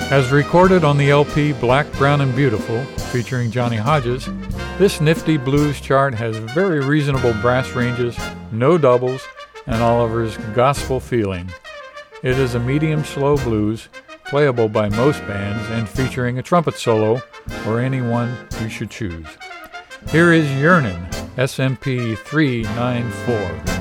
As recorded on the LP Black, Brown, and Beautiful, featuring Johnny Hodges, this nifty blues chart has very reasonable brass ranges, no doubles, and Oliver's gospel feeling. It is a medium-slow blues, playable by most bands and featuring a trumpet solo, or anyone you should choose. Here is Yearnin', SMP 394.